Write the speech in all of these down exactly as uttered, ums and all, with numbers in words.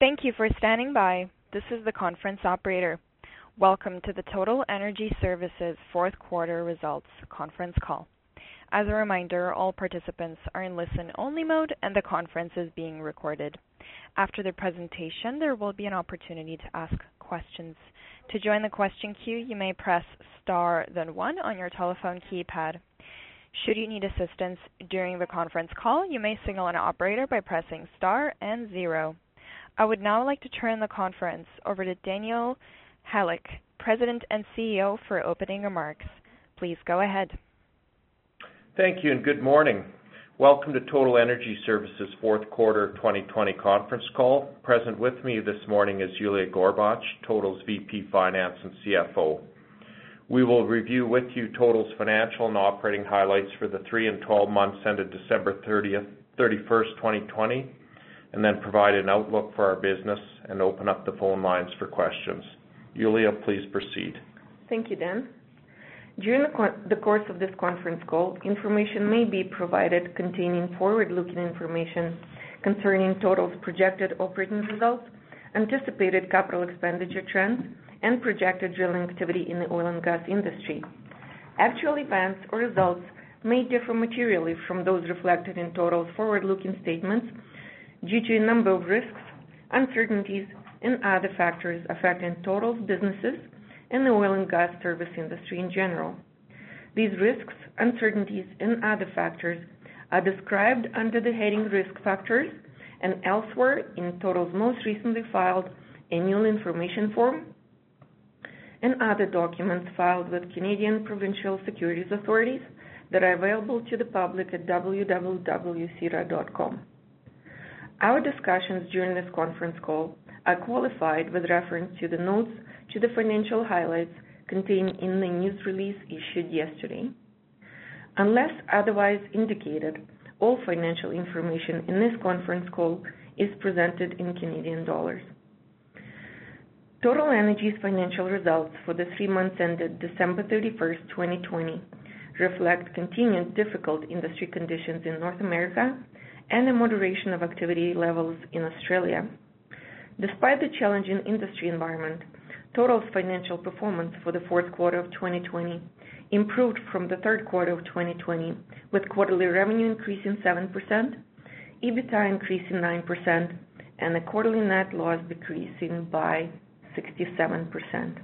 Thank you for standing by. This is the conference operator. Welcome to the Total Energy Services fourth quarter results conference call. As a reminder, all participants are in listen-only mode and the conference is being recorded. After the presentation, there will be an opportunity to ask questions. To join the question queue, you may press star then one on your telephone keypad. Should you need assistance during the conference call, you may signal an operator by pressing star and zero. I would now like to turn the conference over to Daniel Halyk, President and C E O, for opening remarks. Please go ahead. Thank you and good morning. Welcome to Total Energy Services fourth quarter twenty twenty conference call. Present with me this morning is Yuliya Gorbach, Total's V P Finance and C F O. We will review with you Total's financial and operating highlights for the three and twelve months ended December thirtieth, thirty-first, twenty twenty, and then provide an outlook for our business and open up the phone lines for questions. Yuliya, please proceed. Thank you, Dan. During the, co- the course of this conference call, information may be provided containing forward-looking information concerning Total's projected operating results, anticipated capital expenditure trends, and projected drilling activity in the oil and gas industry. Actual events or results may differ materially from those reflected in Total's forward-looking statements due to a number of risks, uncertainties, and other factors affecting Total's businesses and the oil and gas service industry in general. These risks, uncertainties, and other factors are described under the heading Risk Factors and elsewhere in Total's most recently filed Annual Information Form and other documents filed with Canadian Provincial Securities Authorities that are available to the public at w w w dot c r a dot com. Our discussions during this conference call are qualified with reference to the notes to the financial highlights contained in the news release issued yesterday. Unless otherwise indicated, all financial information in this conference call is presented in Canadian dollars. Total Energy's financial results for the three months ended December thirty-first, twenty twenty reflect continued difficult industry conditions in North America and a moderation of activity levels in Australia. Despite the challenging industry environment, Total's financial performance for the fourth quarter of twenty twenty improved from the third quarter of twenty twenty, with quarterly revenue increasing seven percent, EBITDA increasing nine percent, and the quarterly net loss decreasing by sixty-seven percent.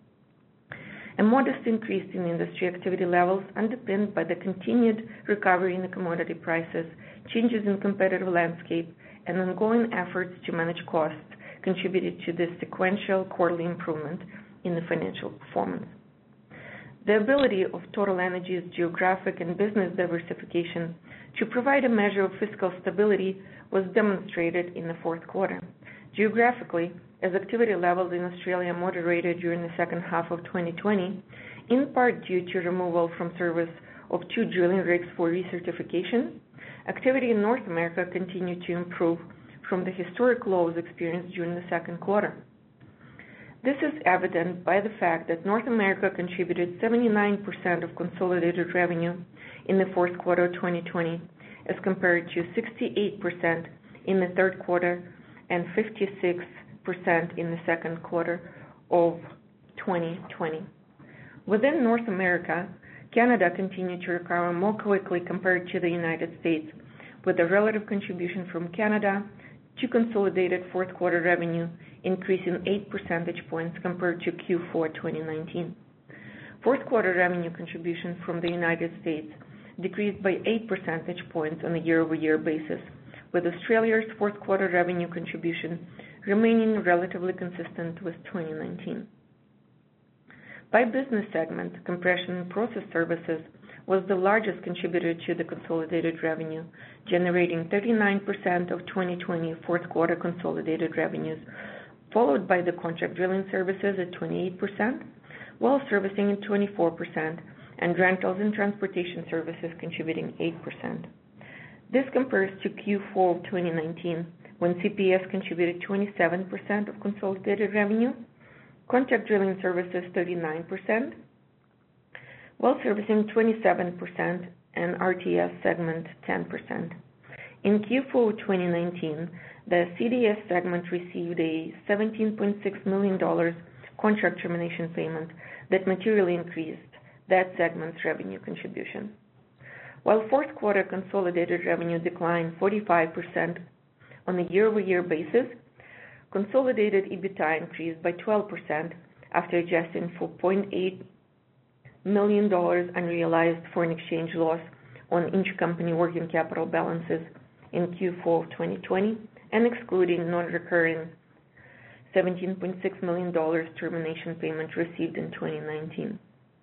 A modest increase in industry activity levels underpinned by the continued recovery in the commodity prices, changes in competitive landscape, and ongoing efforts to manage costs contributed to this sequential quarterly improvement in the financial performance. The ability of Total Energy's geographic and business diversification to provide a measure of fiscal stability was demonstrated in the fourth quarter. Geographically, as activity levels in Australia moderated during the second half of twenty twenty, in part due to removal from service of two drilling rigs for recertification, activity in North America continued to improve from the historic lows experienced during the second quarter. This is evident by the fact that North America contributed seventy-nine percent of consolidated revenue in the fourth quarter of twenty twenty, as compared to sixty-eight percent in the third quarter and fifty-six percent in the second quarter of twenty twenty. Within North America, Canada continued to recover more quickly compared to the United States, with the relative contribution from Canada to consolidated fourth quarter revenue increasing eight percentage points compared to Q four twenty nineteen. Fourth quarter revenue contribution from the United States decreased by eight percentage points on a year-over-year basis, with Australia's fourth quarter revenue contribution remaining relatively consistent with twenty nineteen. By business segment, compression and process services was the largest contributor to the consolidated revenue, generating thirty-nine percent of twenty twenty fourth quarter consolidated revenues, followed by the contract drilling services at twenty-eight percent, well servicing at twenty-four percent, and rentals and transportation services contributing eight percent. This compares to Q four of twenty nineteen, when C P S contributed twenty-seven percent of consolidated revenue, contract drilling services thirty-nine percent, well servicing twenty-seven percent, and R T S segment ten percent. In Q four twenty nineteen, the C D S segment received a seventeen point six million dollars contract termination payment that materially increased that segment's revenue contribution. While fourth quarter consolidated revenue declined forty-five percent on a year-over-year basis, consolidated EBITDA increased by twelve percent after adjusting for zero point eight million dollars unrealized foreign exchange loss on intercompany working capital balances in Q four of twenty twenty and excluding non-recurring seventeen point six million dollars termination payment received in twenty nineteen.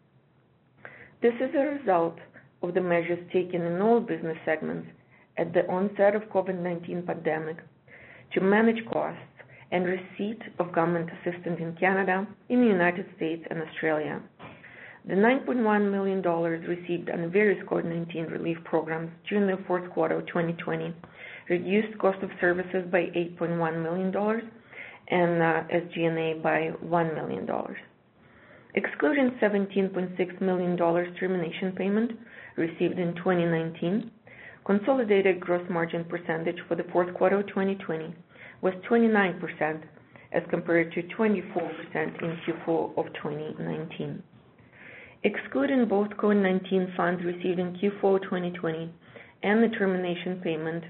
This is a result of the measures taken in all business segments at the onset of COVID nineteen pandemic to manage costs and receipt of government assistance in Canada, in the United States, and Australia. The nine point one million dollars received under various COVID nineteen relief programs during the fourth quarter of twenty twenty reduced cost of services by eight point one million dollars and uh, S G and A by one million dollars. Excluding seventeen point six million dollars termination payment received in twenty nineteen, consolidated gross margin percentage for the fourth quarter of twenty twenty was twenty-nine percent as compared to twenty-four percent in Q four of twenty nineteen. Excluding both COVID nineteen funds received in Q four twenty twenty and the termination payment,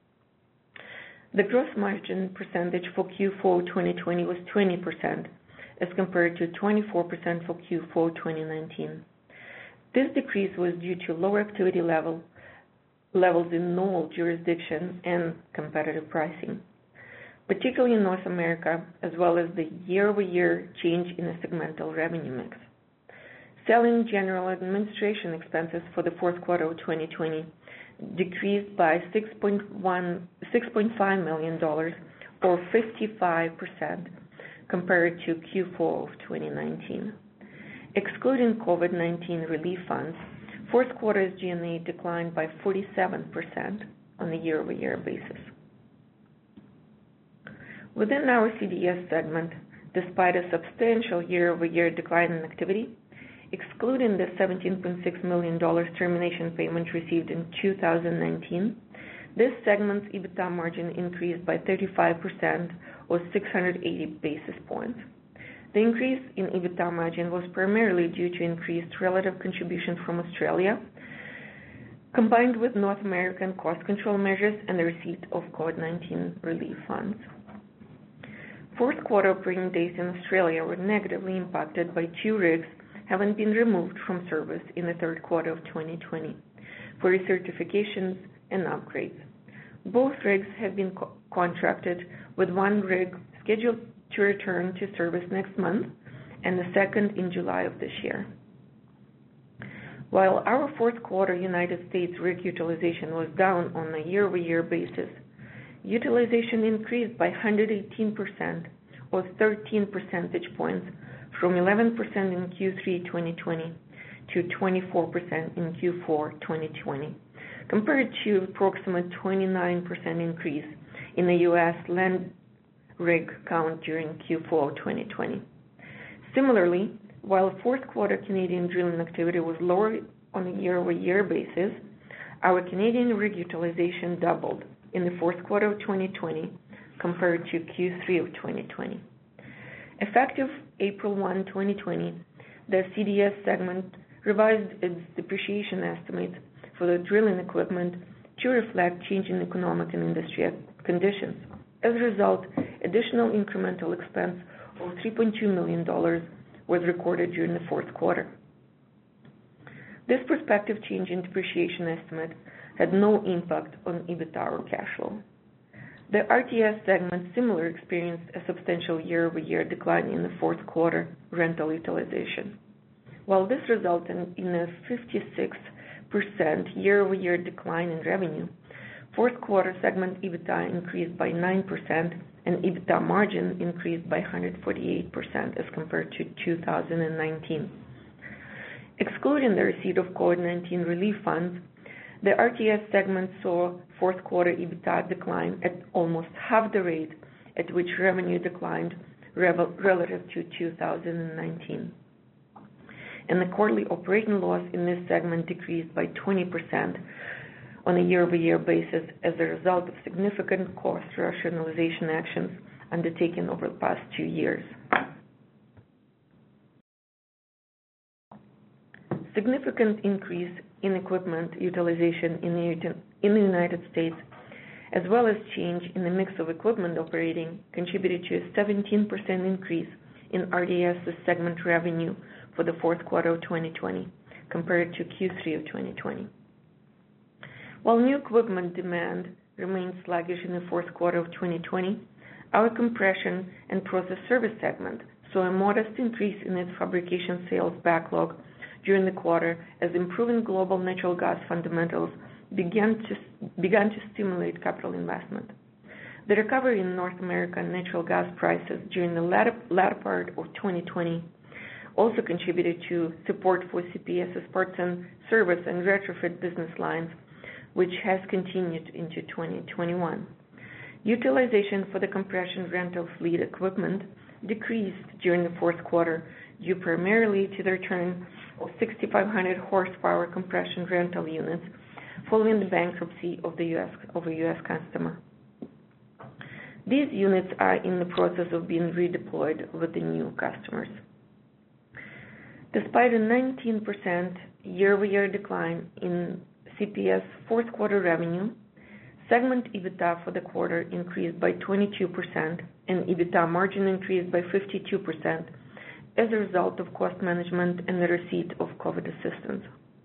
the gross margin percentage for Q four twenty twenty was twenty percent as compared to twenty-four percent for Q four twenty nineteen. This decrease was due to lower activity level, levels in all jurisdictions and competitive pricing, particularly in North America, as well as the year-over-year change in the segmental revenue mix. Selling, general, and administration expenses for the fourth quarter of twenty twenty decreased by six point five million dollars or fifty-five percent compared to Q four of twenty nineteen. Excluding COVID nineteen relief funds, fourth quarter S G and A declined by forty-seven percent on a year-over-year basis. Within our C D S segment, despite a substantial year-over-year decline in activity, excluding the seventeen point six million dollars termination payment received in two thousand nineteen, this segment's EBITDA margin increased by thirty-five percent or six hundred eighty basis points. The increase in EBITDA margin was primarily due to increased relative contribution from Australia, combined with North American cost control measures and the receipt of COVID nineteen relief funds. Fourth quarter operating days in Australia were negatively impacted by two rigs having been removed from service in the third quarter of twenty twenty for recertifications and upgrades. Both rigs have been co- contracted, with one rig scheduled to return to service next month and the second in July of this year. While our fourth quarter United States rig utilization was down on a year-over-year basis, utilization increased by one hundred eighteen percent or thirteen percentage points from eleven percent in Q three twenty twenty to twenty-four percent in Q four twenty twenty, compared to approximate twenty-nine percent increase in the U S land rig count during Q four twenty twenty. Similarly, while fourth quarter Canadian drilling activity was lower on a year-over-year basis, our Canadian rig utilization doubled in the fourth quarter of twenty twenty compared to Q three of twenty twenty. Effective April first, twenty twenty, the C D S segment revised its depreciation estimates for the drilling equipment to reflect changing economic and industry conditions. As a result, additional incremental expense of three point two million dollars was recorded during the fourth quarter. This prospective change in depreciation estimate had no impact on EBITDA or cash flow. The R T S segment similarly experienced a substantial year-over-year decline in the fourth quarter rental utilization. While this resulted in a fifty-six percent year-over-year decline in revenue, fourth quarter segment EBITDA increased by nine percent and EBITDA margin increased by one hundred forty-eight percent as compared to two thousand nineteen. Excluding the receipt of COVID nineteen relief funds, the R T S segment saw fourth quarter EBITDA decline at almost half the rate at which revenue declined relative to two thousand nineteen. And the quarterly operating loss in this segment decreased by twenty percent on a year-over-year basis as a result of significant cost rationalization actions undertaken over the past two years. Significant increase in equipment utilization in the, in the United States, as well as change in the mix of equipment operating, contributed to a seventeen percent increase in R D S's segment revenue for the fourth quarter of twenty twenty compared to Q three of twenty twenty. While new equipment demand remained sluggish in the fourth quarter of twenty twenty, our compression and process service segment saw a modest increase in its fabrication sales backlog during the quarter as improving global natural gas fundamentals began to, began to stimulate capital investment. The recovery in North American natural gas prices during the latter, latter part of twenty twenty also contributed to support for C P S's parts and service and retrofit business lines, which has continued into twenty twenty-one. Utilization for the compression rental fleet equipment decreased during the fourth quarter due primarily to the return of sixty-five hundred horsepower compression rental units following the bankruptcy of the U S of a U S customer. These units are in the process of being redeployed with the new customers. Despite a nineteen percent year-over-year decline in C P S fourth quarter revenue, segment EBITDA for the quarter increased by twenty-two percent and EBITDA margin increased by fifty-two percent as a result of cost management and the receipt of COVID assistance.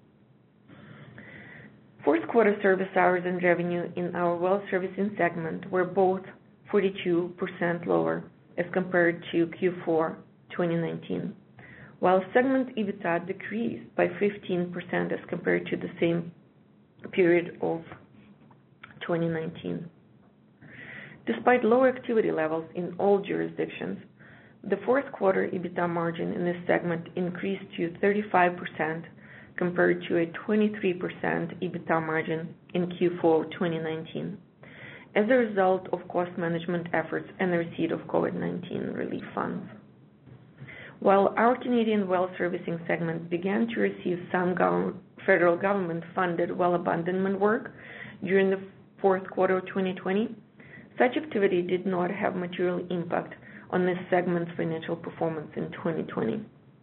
Fourth quarter service hours and revenue in our well servicing segment were both forty-two percent lower as compared to Q four twenty nineteen, while segment EBITDA decreased by fifteen percent as compared to the same period of twenty nineteen. Despite lower activity levels in all jurisdictions, the fourth quarter EBITDA margin in this segment increased to thirty-five percent compared to a twenty-three percent EBITDA margin in Q four twenty nineteen as a result of cost management efforts and the receipt of COVID nineteen relief funds. While our Canadian well servicing segment began to receive some government, federal government-funded well abandonment work during the fourth quarter of twenty twenty, such activity did not have material impact on this segment's financial performance in twenty twenty.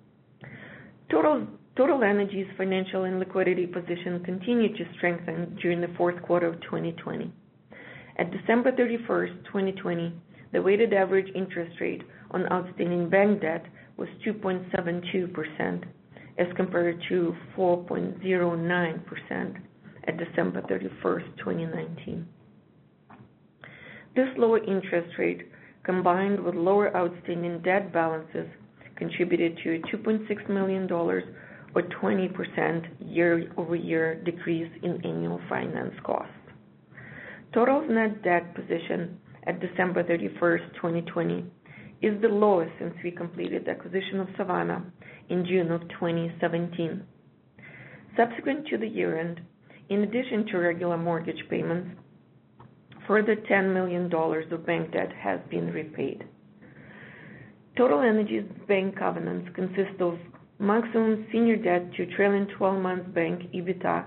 Total, Total Energy's financial and liquidity position continued to strengthen during the fourth quarter of twenty twenty. At December thirty-first, twenty twenty, the weighted average interest rate on outstanding bank debt was two point seven two percent as compared to four point zero nine percent at December thirty-first, twenty nineteen. This lower interest rate, combined with lower outstanding debt balances, contributed to a two point six million dollars or twenty percent year-over-year decrease in annual finance costs. Total net debt position at December thirty-first, twenty twenty is the lowest since we completed the acquisition of Savanna in June of twenty seventeen. Subsequent to the year-end, in addition to regular mortgage payments, further ten million dollars of bank debt has been repaid. Total Energy's bank covenants consist of maximum senior debt to trailing twelve months bank EBITDA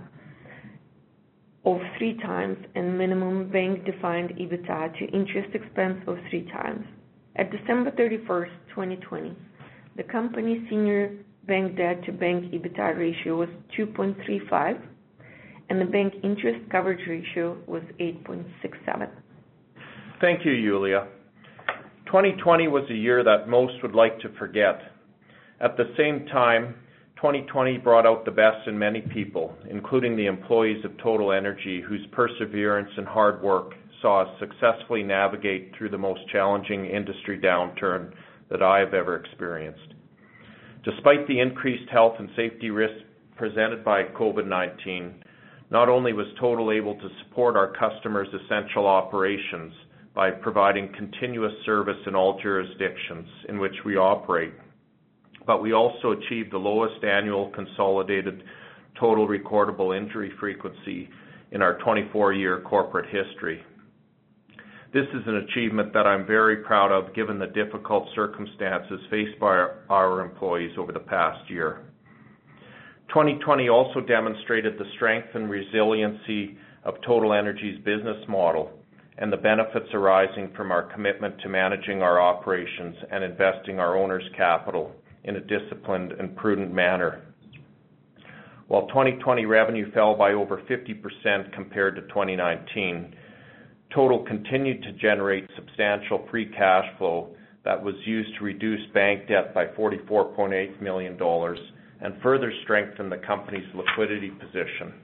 of three times and minimum bank-defined EBITDA to interest expense of three times. At December thirty-first, twenty twenty, the company's senior bank debt to bank EBITDA ratio was two point three five, and the bank interest coverage ratio was eight point six seven. Thank you, Yulia. twenty twenty was a year that most would like to forget. At the same time, twenty twenty brought out the best in many people, including the employees of Total Energy, whose perseverance and hard work saw us successfully navigate through the most challenging industry downturn that I have ever experienced. Despite the increased health and safety risks presented by COVID nineteen, not only was Total able to support our customers' essential operations by providing continuous service in all jurisdictions in which we operate, but we also achieved the lowest annual consolidated total recordable injury frequency in our twenty-four year corporate history. This is an achievement that I'm very proud of given the difficult circumstances faced by our, our employees over the past year. twenty twenty also demonstrated the strength and resiliency of Total Energy's business model and the benefits arising from our commitment to managing our operations and investing our owners' capital in a disciplined and prudent manner. While twenty twenty revenue fell by over fifty percent compared to twenty nineteen, Total continued to generate substantial free cash flow that was used to reduce bank debt by forty-four point eight million dollars and further strengthen the company's liquidity position.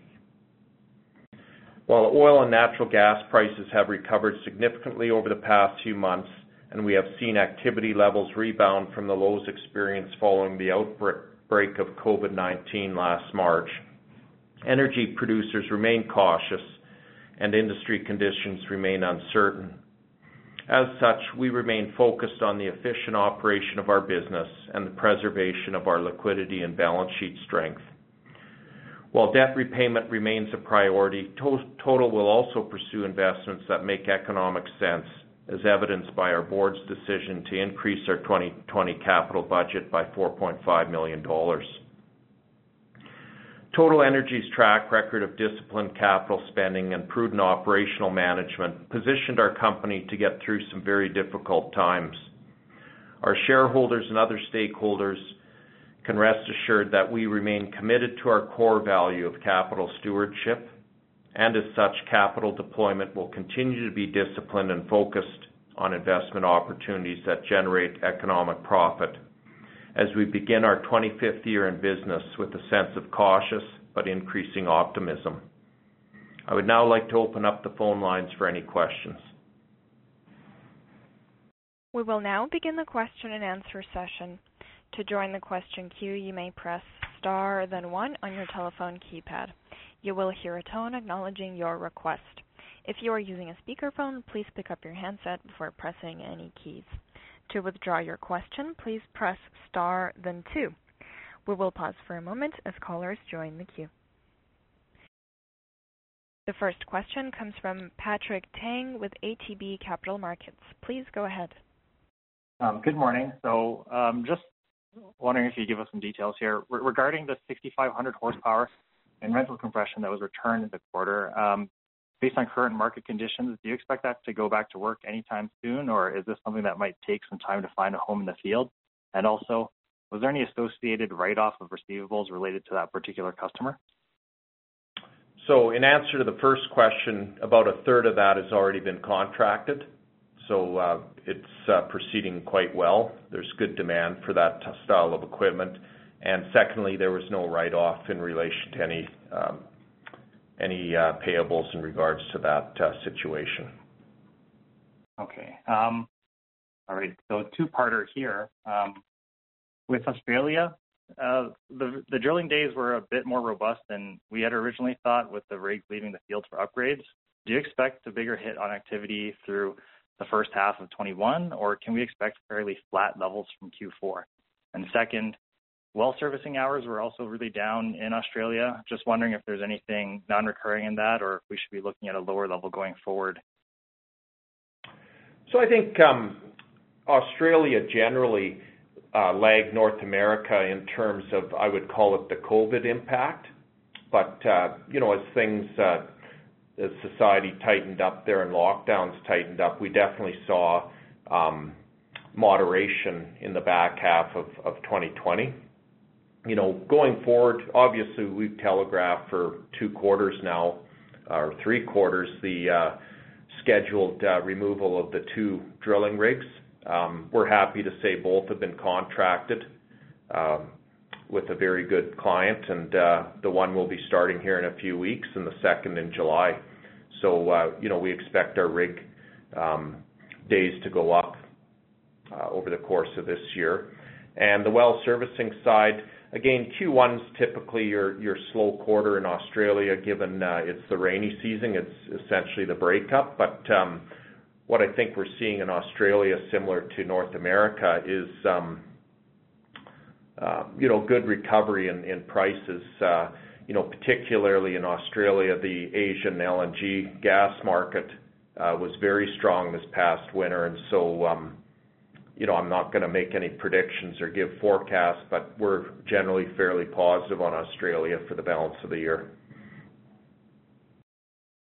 While oil and natural gas prices have recovered significantly over the past few months, and we have seen activity levels rebound from the lows experienced following the outbreak of COVID nineteen last March, energy producers remain cautious and industry conditions remain uncertain. As such, we remain focused on the efficient operation of our business and the preservation of our liquidity and balance sheet strength. While debt repayment remains a priority, Total will also pursue investments that make economic sense, as evidenced by our board's decision to increase our twenty twenty capital budget by four point five million dollars. Total Energy's track record of disciplined capital spending and prudent operational management positioned our company to get through some very difficult times. Our shareholders and other stakeholders can rest assured that we remain committed to our core value of capital stewardship, and as such, capital deployment will continue to be disciplined and focused on investment opportunities that generate economic profit as we begin our twenty-fifth year in business with a sense of cautious but increasing optimism. I would now like to open up the phone lines for any questions. We will now begin the question and answer session. To join the question queue, you may press star then one on your telephone keypad. You will hear a tone acknowledging your request. If you are using a speakerphone, please pick up your handset before pressing any keys. To withdraw your question, please press star then two. We will pause for a moment as callers join the queue. The first question comes from Patrick Tang with A T B Capital Markets. Please go ahead. Um, good morning. So um, just wondering if you could give us some details here Re- regarding the sixty-five hundred horsepower and rental compression that was returned in the quarter. Um, based on current market conditions, do you expect that to go back to work anytime soon, or is this something that might take some time to find a home in the field? And also, was there any associated write-off of receivables related to that particular customer? So in answer to the first question, about a third of that has already been contracted. So uh, it's uh, proceeding quite well. There's good demand for that t- style of equipment. And secondly, there was no write-off in relation to any um, any uh, payables in regards to that uh, situation. Okay. Um, all right. So two-parter here. Um, with Australia, uh, the the drilling days were a bit more robust than we had originally thought with the rigs leaving the field for upgrades. Do you expect a bigger hit on activity through the first half of twenty-one, or can we expect fairly flat levels from Q four? And second, well servicing hours were also really down in Australia. Just wondering if there's anything non-recurring in that, or if we should be looking at a lower level going forward. So I think um, Australia generally uh, lagged North America in terms of, I would call it the COVID impact. But, uh, you know, as things, uh, as society tightened up there and lockdowns tightened up, we definitely saw um, moderation in the back half of, of twenty twenty. You know, going forward, obviously we've telegraphed for two quarters now, or three quarters, the uh, scheduled uh, removal of the two drilling rigs. Um, we're happy to say both have been contracted um, with a very good client, and uh, the one will be starting here in a few weeks and the second in July. So, uh, you know, we expect our rig um, days to go up uh, over the course of this year. And the well servicing side, again, Q one's typically your, your slow quarter in Australia, given uh, it's the rainy season. It's essentially the breakup. But um, what I think we're seeing in Australia, similar to North America, is um, uh, you know, good recovery in, in prices. Uh, you know, particularly in Australia, the Asian L N G gas market uh, was very strong this past winter, and so. Um, You know, I'm not going to make any predictions or give forecasts, but we're generally fairly positive on Australia for the balance of the year.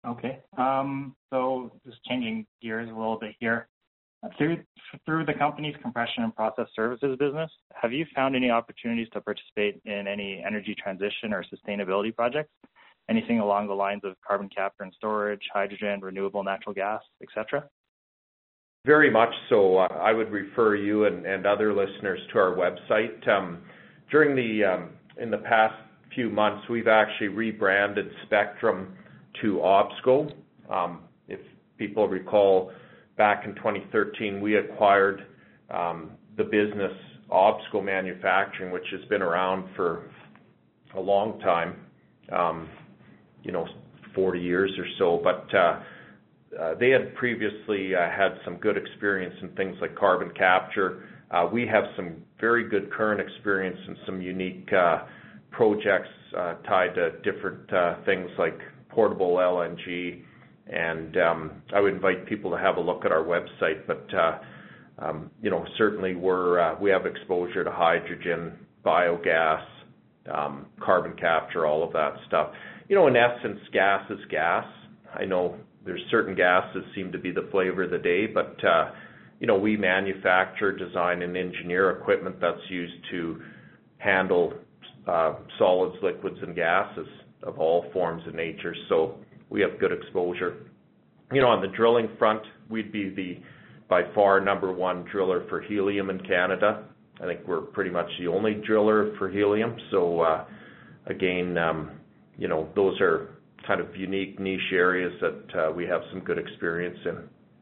Okay. Um, so just changing gears a little bit here. Through through the company's compression and process services business, have you found any opportunities to participate in any energy transition or sustainability projects? Anything along the lines of carbon capture and storage, hydrogen, renewable natural gas, et cetera? Very much so. Uh, I would refer you and, and other listeners to our website. Um, during the um, in the past few months, we've actually rebranded Spectrum to OBSCO. Um, if people recall, back in twenty thirteen, we acquired um, the business OBSCO Manufacturing, which has been around for a long time, um, you know, forty years or so. But uh, uh, they had previously uh, had some good experience in things like carbon capture. Uh, we have some very good current experience in some unique uh, projects uh, tied to different uh, things like portable L N G. And um, I would invite people to have a look at our website. But uh, um, you know, certainly we're uh, we have exposure to hydrogen, biogas, um, carbon capture, all of that stuff. You know, in essence, gas is gas. I know there's certain gases seem to be the flavor of the day, but uh, you know, we manufacture, design, and engineer equipment that's used to handle uh, solids, liquids, and gases of all forms and nature. So we have good exposure. You know, on the drilling front, we'd be the by far number one driller for helium in Canada. I think we're pretty much the only driller for helium. So uh, again, um, you know, those are kind of unique niche areas that uh, we have some good experience in.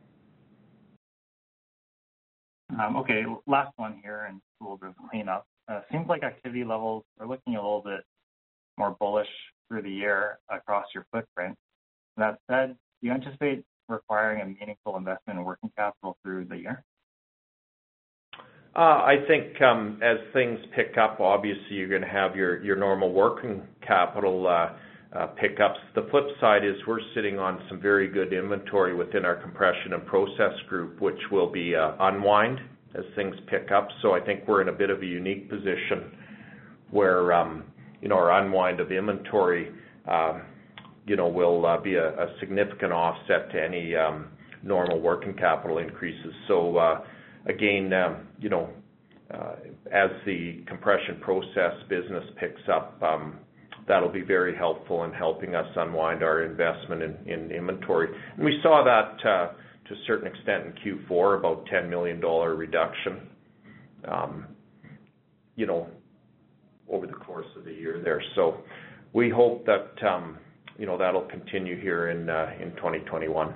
Um, okay, last one here, and a little bit of cleanup. Uh, seems like activity levels are looking a little bit more bullish through the year across your footprint. That said, do you anticipate requiring a meaningful investment in working capital through the year? Uh, I think um, as things pick up, obviously you're going to have your, your normal working capital uh, uh, pickups. The flip side is we're sitting on some very good inventory within our compression and process group, which will be uh, unwind as things pick up. So I think we're in a bit of a unique position where um, you know, our unwind of inventory uh, you know, will uh, be a, a significant offset to any um, normal working capital increases. So uh, again, um, you know, uh, as the compression process business picks up, um, that'll be very helpful in helping us unwind our investment in, in inventory. And we saw that uh, to a certain extent in Q four, about ten million dollars reduction, um, you know, over the course of the year there. So we hope that, um, you know, that'll continue here in uh, in twenty twenty-one.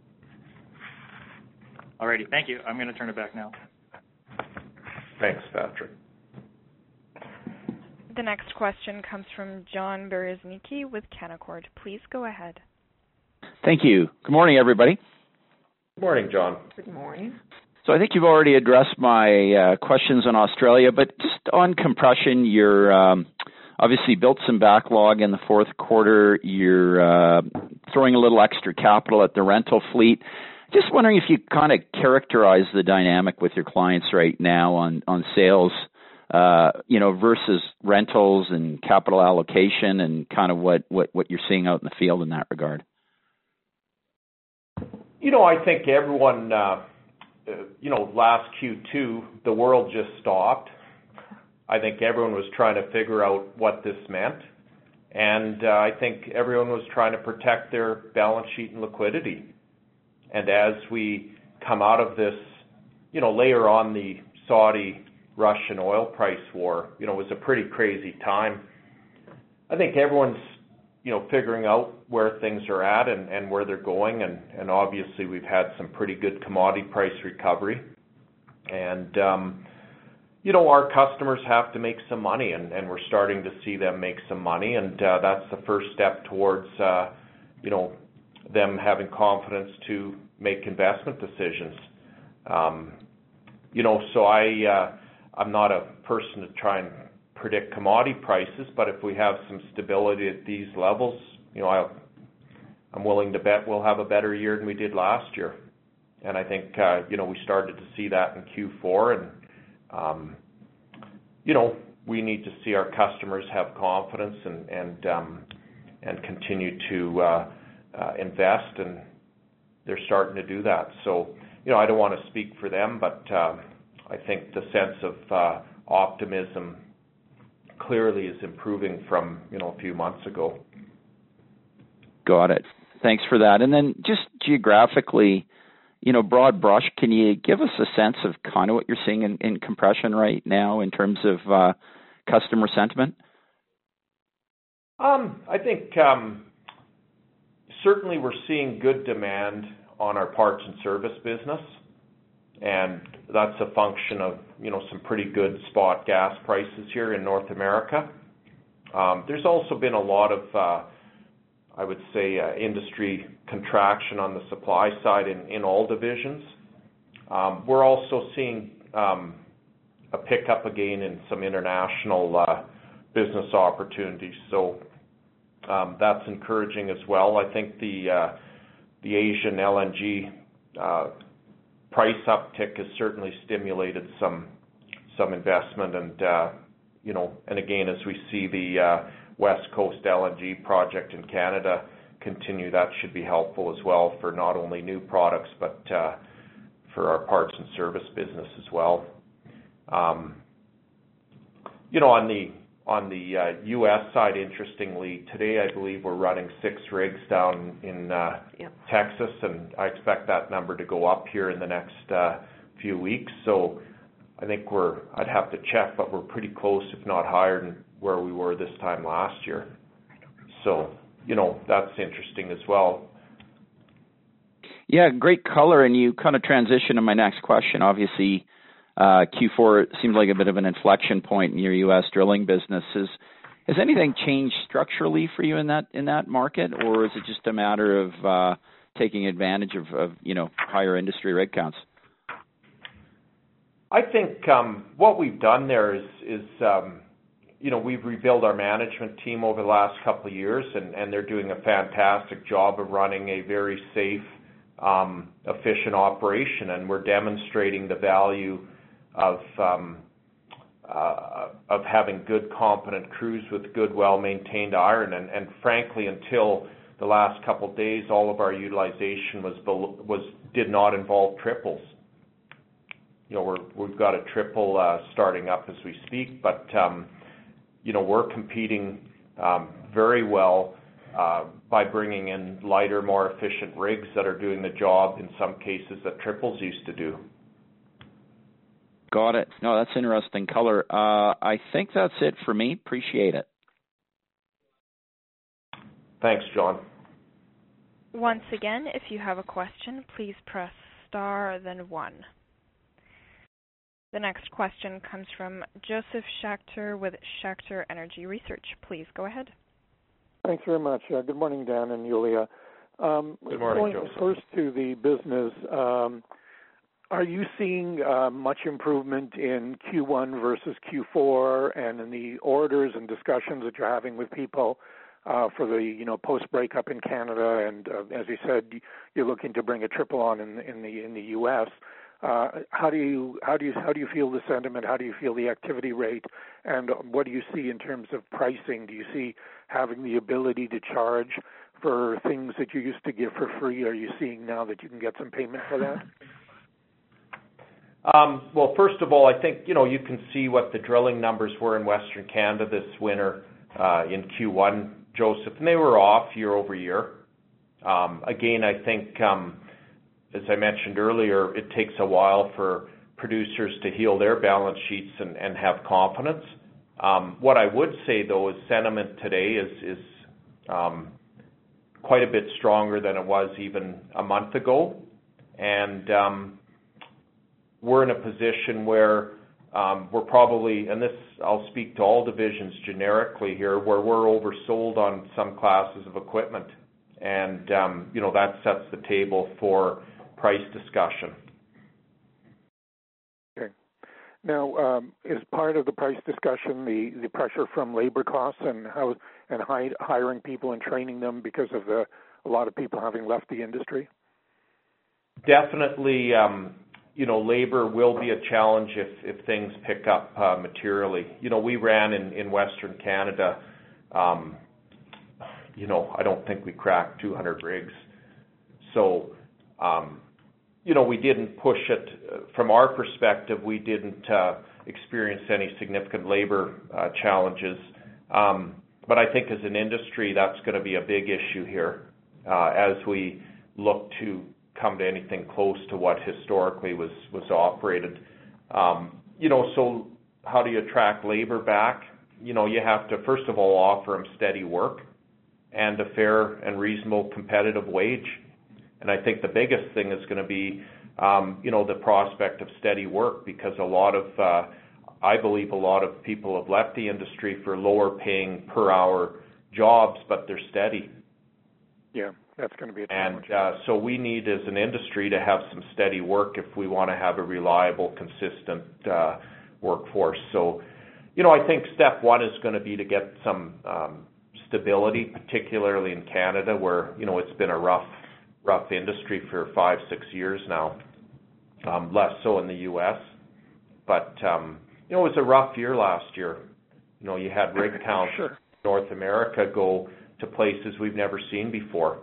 Alrighty, thank you. I'm going to turn it back now. Thanks, Patrick. The next question comes from John Bereznicki with Canaccord. Please go ahead. Thank you. Good morning, everybody. Good morning, John. Good morning. So I think you've already addressed my uh, questions on Australia, but just on compression, you're um, obviously built some backlog in the fourth quarter. You're uh, throwing a little extra capital at the rental fleet. Just wondering if you kind of characterize the dynamic with your clients right now on, on sales, uh, you know, versus rentals and capital allocation, and kind of what, what, what you're seeing out in the field in that regard. You know, I think everyone, uh, uh, you know, last Q two, the world just stopped. I think everyone was trying to figure out what this meant. And uh, I think everyone was trying to protect their balance sheet and liquidity. And as we come out of this, you know, later on the Saudi-Russian oil price war, you know, was a pretty crazy time. I think everyone's, you know, figuring out where things are at and, and where they're going. And, and obviously we've had some pretty good commodity price recovery. And, um, you know, our customers have to make some money, and, and we're starting to see them make some money. And uh, that's the first step towards, uh, you know, them having confidence to make investment decisions. Um, you know, so I, uh, I'm not a person to try and predict commodity prices, but if we have some stability at these levels, you know, I'll, I'm willing to bet we'll have a better year than we did last year. And I think, uh, you know, we started to see that in Q four, and, um, you know, we need to see our customers have confidence and, and, um, and continue to, uh, uh, invest, and they're starting to do that. So, you know, I don't want to speak for them, but um, I think the sense of uh, optimism clearly is improving from, you know, a few months ago. Got it. Thanks for that. And then just geographically, you know, broad brush, can you give us a sense of kind of what you're seeing in, in compression right now in terms of uh, customer sentiment? Um, I think um, certainly we're seeing good demand on our parts and service business, and that's a function of, you know, some pretty good spot gas prices here in North America. Um, there's also been a lot of, uh, I would say, uh, industry contraction on the supply side in, in all divisions. Um, we're also seeing um, a pickup again in some international uh, business opportunities. So um, that's encouraging as well. I think the uh, the Asian L N G uh, price uptick has certainly stimulated some some investment, and uh, you know, and again, as we see the uh, West Coast L N G project in Canada continue, that should be helpful as well for not only new products but uh, for our parts and service business as well. Um, you know, on the on the uh, U S side, interestingly, today I believe we're running six rigs down in uh, yep. Texas, and I expect that number to go up here in the next uh, few weeks. So I think we're, I'd have to check, but we're pretty close, if not higher than where we were this time last year. So, you know, that's interesting as well. Yeah, great color, and you kind of transition to my next question. Obviously, uh, Q four seems like a bit of an inflection point in your U S drilling business. Is, has anything changed structurally for you in that in that market, or is it just a matter of uh, taking advantage of, of, you know, higher industry rig counts? I think um, what we've done there is, is um, you know, we've rebuilt our management team over the last couple of years, and, and they're doing a fantastic job of running a very safe, um, efficient operation, and we're demonstrating the value of um, uh, of having good, competent crews with good, well-maintained iron. And, and frankly, until the last couple of days, all of our utilization was was did not involve triples. You know, we're, we've got a triple uh, starting up as we speak, but um, you know, we're competing um, very well uh, by bringing in lighter, more efficient rigs that are doing the job in some cases that triples used to do. Got it. No, that's interesting color. Uh, I think that's it for me. Appreciate it. Thanks, John. Once again, if you have a question, please press star, then one. The next question comes from Joseph Schachter with Schachter Energy Research. Please go ahead. Thanks very much. Uh, good morning, Dan and Yulia. Um, good morning, going Joseph. First to the business, um, are you seeing uh, much improvement in Q one versus Q four, and in the orders and discussions that you're having with people uh, for the, you know, post breakup in Canada, and uh, as you said, you're looking to bring a triple on in, in the in the U S. Uh, how do you how do you how do you feel the sentiment? How do you feel the activity rate? And what do you see in terms of pricing? Do you see having the ability to charge for things that you used to give for free? Are you seeing now that you can get some payment for that? Um, well, first of all, I think, you know, you can see what the drilling numbers were in Western Canada this winter uh, in Q one, Joseph, and they were off year over year. Um, again, I think, um, as I mentioned earlier, it takes a while for producers to heal their balance sheets and, and have confidence. Um, what I would say, though, is sentiment today is, is um, quite a bit stronger than it was even a month ago. And um, we're in a position where um, we're probably, and this I'll speak to all divisions generically here, where we're oversold on some classes of equipment. And, um, you know, that sets the table for price discussion. Okay. Now, um, is part of the price discussion the, the pressure from labor costs and how and hi, hiring people and training them because of the a lot of people having left the industry? Definitely, um, you know, labor will be a challenge if, if things pick up uh, materially. You know, we ran in, in Western Canada, um, you know, I don't think we cracked two hundred rigs. So, um, you know, we didn't push it. From our perspective, we didn't uh, experience any significant labor uh, challenges. Um, but I think as an industry, that's going to be a big issue here uh, as we look to come to anything close to what historically was, was operated. Um, you know, so how do you attract labor back? You know, you have to, first of all, offer them steady work and a fair and reasonable competitive wage. And I think the biggest thing is going to be, um, you know, the prospect of steady work, because a lot of, uh, I believe a lot of people have left the industry for lower paying per hour jobs, but they're steady. Yeah, that's going to be a challenge. And uh, so we need as an industry to have some steady work if we want to have a reliable, consistent uh, workforce. So, you know, I think step one is going to be to get some um, stability, particularly in Canada, where, you know, it's been a rough rough industry for five, six years now, um, less so in the U S. But, um, you know, it was a rough year last year. You know, you had rig counts sure. in North America go to places we've never seen before.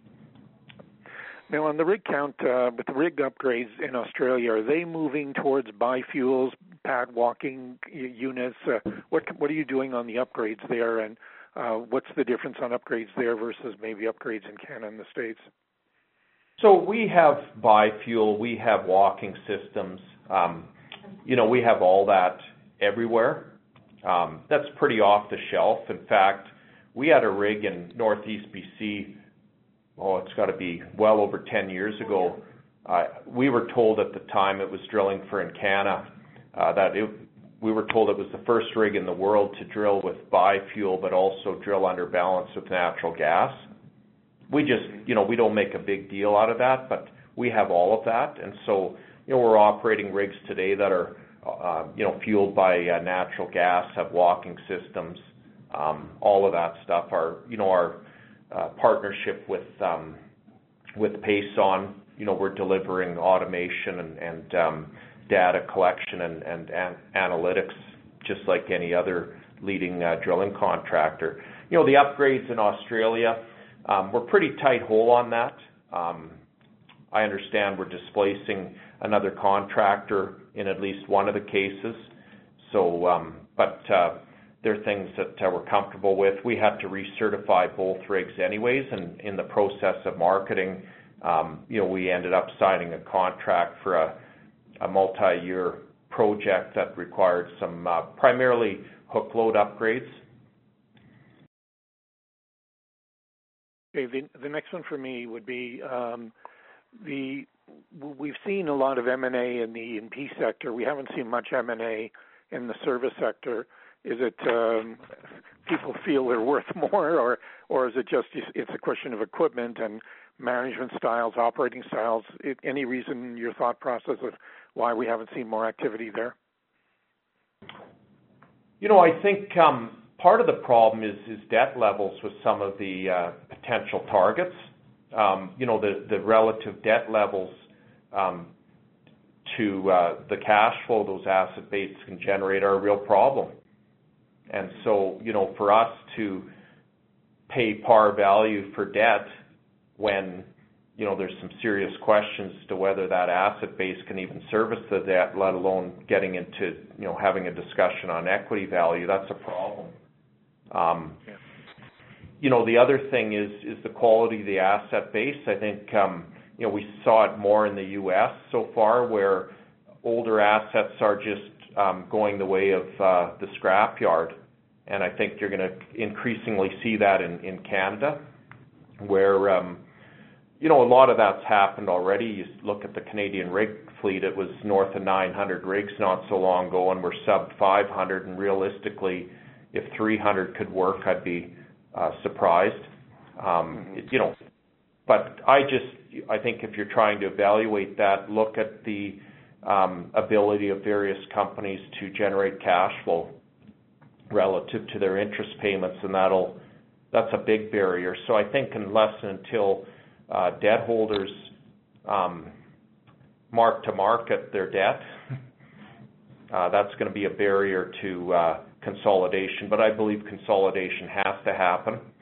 Now, on the rig count, uh, with the rig upgrades in Australia, are they moving towards biofuels, pad walking units? Uh, what what are you doing on the upgrades there, and uh, what's the difference on upgrades there versus maybe upgrades in Canada and the States? So we have biofuel, we have walking systems. Um, you know, we have all that everywhere. Um, that's pretty off the shelf. In fact, we had a rig in Northeast B C, oh, it's got to be well over ten years ago. Uh, we were told at the time it was drilling for Encana, uh, that it, we were told it was the first rig in the world to drill with biofuel, but also drill under balance with natural gas. We just, you know, we don't make a big deal out of that, but we have all of that. And so, you know, we're operating rigs today that are, uh, you know, fueled by uh, natural gas, have walking systems, um, all of that stuff. Our, you know, our uh, partnership with um, with Pason, you know, we're delivering automation and, and um, data collection and, and an- analytics, just like any other leading uh, drilling contractor. You know, the upgrades in Australia, um, we're pretty tight hole on that. Um, I understand we're displacing another contractor in at least one of the cases. So, um, but uh, they're things that uh, we're comfortable with. We had to recertify both rigs anyways, and in the process of marketing, um, you know, we ended up signing a contract for a, a multi-year project that required some uh, primarily hook load upgrades. Okay, the, the next one for me would be um, the we've seen a lot of M and A in the E and P sector. We haven't seen much M and A in the service sector. Is it um, people feel they're worth more, or or is it just it's a question of equipment and management styles, operating styles? It, any reason your thought process of why we haven't seen more activity there? You know, I think um, part of the problem is, is debt levels with some of the uh, potential targets. Um, you know, the, the relative debt levels um, to uh, the cash flow those asset bases can generate are a real problem. And so, you know, for us to pay par value for debt when, you know, there's some serious questions as to whether that asset base can even service the debt, let alone getting into, you know, having a discussion on equity value, that's a problem. Um, yeah. You know, the other thing is is the quality of the asset base. I think, um, you know, we saw it more in the U S so far, where older assets are just um, going the way of uh, the scrapyard. And I think you're going to increasingly see that in, in Canada, where, um, you know, a lot of that's happened already. You look at the Canadian rig fleet, it was north of nine hundred rigs not so long ago, and we're sub five hundred, and realistically, if three hundred could work, I'd be uh, surprised. Um, it, you know, but I just, I think if you're trying to evaluate that, look at the um, ability of various companies to generate cash flow relative to their interest payments, and that'll, that's a big barrier. So I think unless and until uh, debt holders um, mark to market their debt, uh, that's going to be a barrier to uh, consolidation. But I believe consolidation has to happen.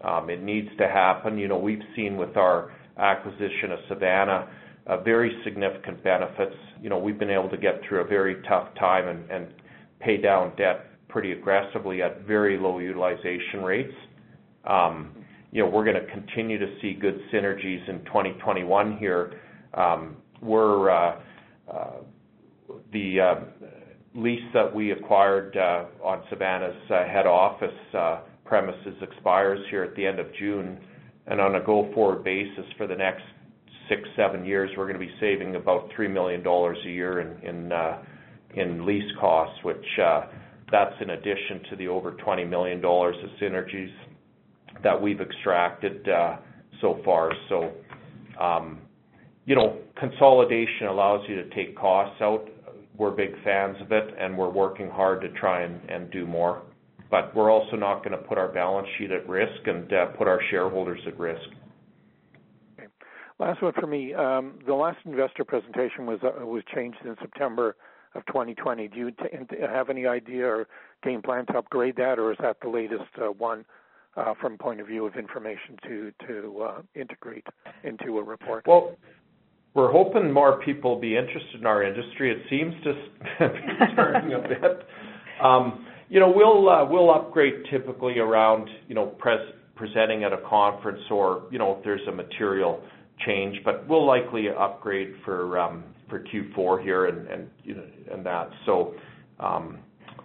Um, it needs to happen. You know, we've seen with our acquisition of Savannah uh, very significant benefits. You know, we've been able to get through a very tough time and, and pay down debt pretty aggressively at very low utilization rates. Um, you know, we're going to continue to see good synergies in twenty twenty-one here. Um, we're uh, uh, the uh, lease that we acquired uh, on Savannah's uh, head office uh, premises expires here at the end of June, and on a go-forward basis for the next six, seven years, we're going to be saving about three million dollars a year in in, uh, in lease costs, which uh, that's in addition to the over twenty million dollars of synergies that we've extracted uh, so far. So, um, you know, consolidation allows you to take costs out. We're big fans of it, and we're working hard to try and, and do more. But we're also not going to put our balance sheet at risk and uh, put our shareholders at risk. Okay. Last one for me. Um, the last investor presentation was uh, was changed in September of twenty twenty. Do you t- have any idea or game plan to upgrade that, or is that the latest uh, one uh, from point of view of information to to uh, integrate into a report? Well, we're hoping more people will be interested in our industry. It seems to be turning a bit. Um, you know, we'll uh, we'll upgrade typically around you know pres- presenting at a conference, or you know if there's a material change, but we'll likely upgrade for um, for Q four here and and you know and that. So, um,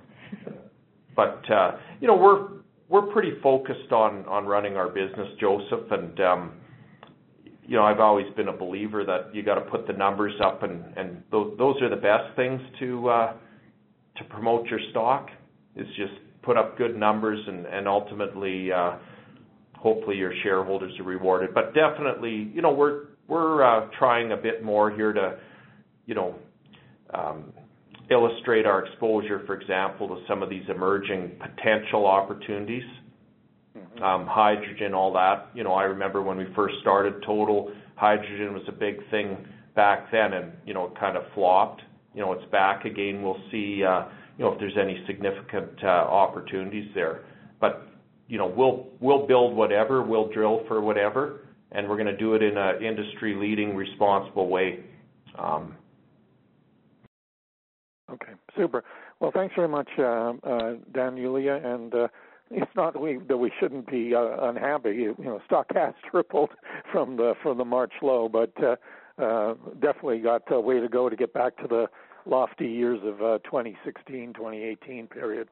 but uh, you know we're we're pretty focused on on running our business, Joseph, and um, you know I've always been a believer that you got to put the numbers up, and and th- those are the best things to uh, to promote your stock. Is just put up good numbers, and and ultimately. Uh, Hopefully your shareholders are rewarded, but definitely, you know, we're we're uh, trying a bit more here to, you know, um, illustrate our exposure, for example, to some of these emerging potential opportunities, mm-hmm. um, hydrogen, all that. You know, I remember when we first started Total, hydrogen was a big thing back then, and you know, it kind of flopped. You know, it's back again. We'll see, uh, you know, if there's any significant uh, opportunities there, but. You know, we'll we'll build whatever, we'll drill for whatever, and we're going to do it in an industry-leading, responsible way. Um, okay, super. Well, thanks very much, uh, uh, Dan, Yulia, and uh, it's not we, that we shouldn't be uh, unhappy. You, you know, stock has tripled from the from the March low, but uh, uh, definitely got a way to go to get back to the lofty years of uh, twenty sixteen, twenty eighteen period.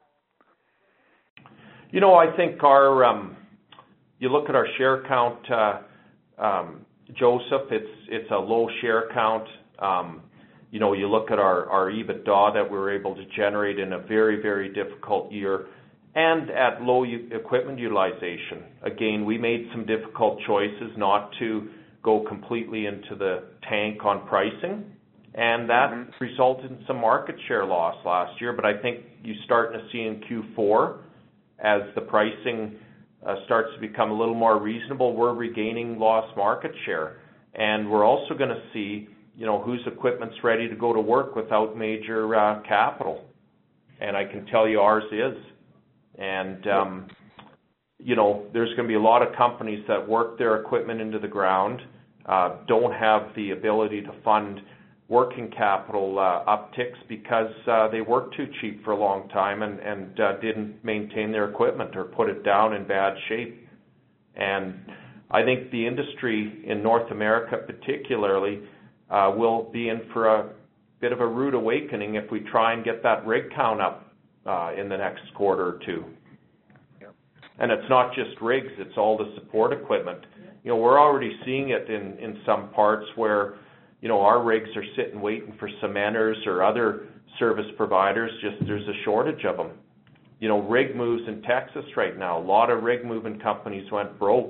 You know, I think our, um, you look at our share count, uh, um, Joseph, it's it's a low share count. Um, you know, you look at our, our EBITDA that we were able to generate in a very, very difficult year and at low u- equipment utilization. Again, we made some difficult choices not to go completely into the tank on pricing, and that mm-hmm. resulted in some market share loss last year. But I think you're starting to see in Q four, as the pricing uh, starts to become a little more reasonable, we're regaining lost market share. And we're also going to see, you know, whose equipment's ready to go to work without major uh, capital. And I can tell you ours is. And, um, you know, there's going to be a lot of companies that work their equipment into the ground, uh, don't have the ability to fund working capital uh, upticks because uh, they worked too cheap for a long time and, and uh, didn't maintain their equipment or put it down in bad shape. And I think the industry in North America particularly uh, will be in for a bit of a rude awakening if we try and get that rig count up uh, in the next quarter or two. Yeah. And it's not just rigs, it's all the support equipment. You know, we're already seeing it in, in some parts where you know, our rigs are sitting waiting for cementers or other service providers. Just there's a shortage of them. You know, rig moves in Texas right now. A lot of rig moving companies went broke.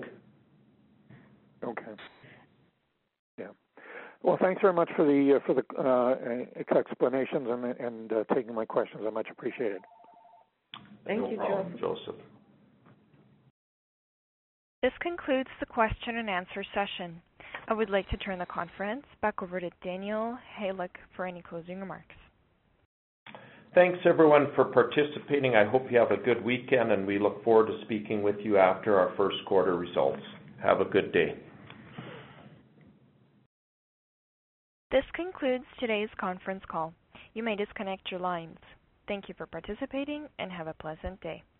Okay. Yeah. Well, thanks very much for the uh, for the uh, explanations and and uh, taking my questions. I much appreciate it. Thank no you, problem, Joseph. This concludes the question and answer session. I would like to turn the conference back over to Daniel Halyk for any closing remarks. Thanks, everyone, for participating. I hope you have a good weekend, and we look forward to speaking with you after our first quarter results. Have a good day. This concludes today's conference call. You may disconnect your lines. Thank you for participating and have a pleasant day.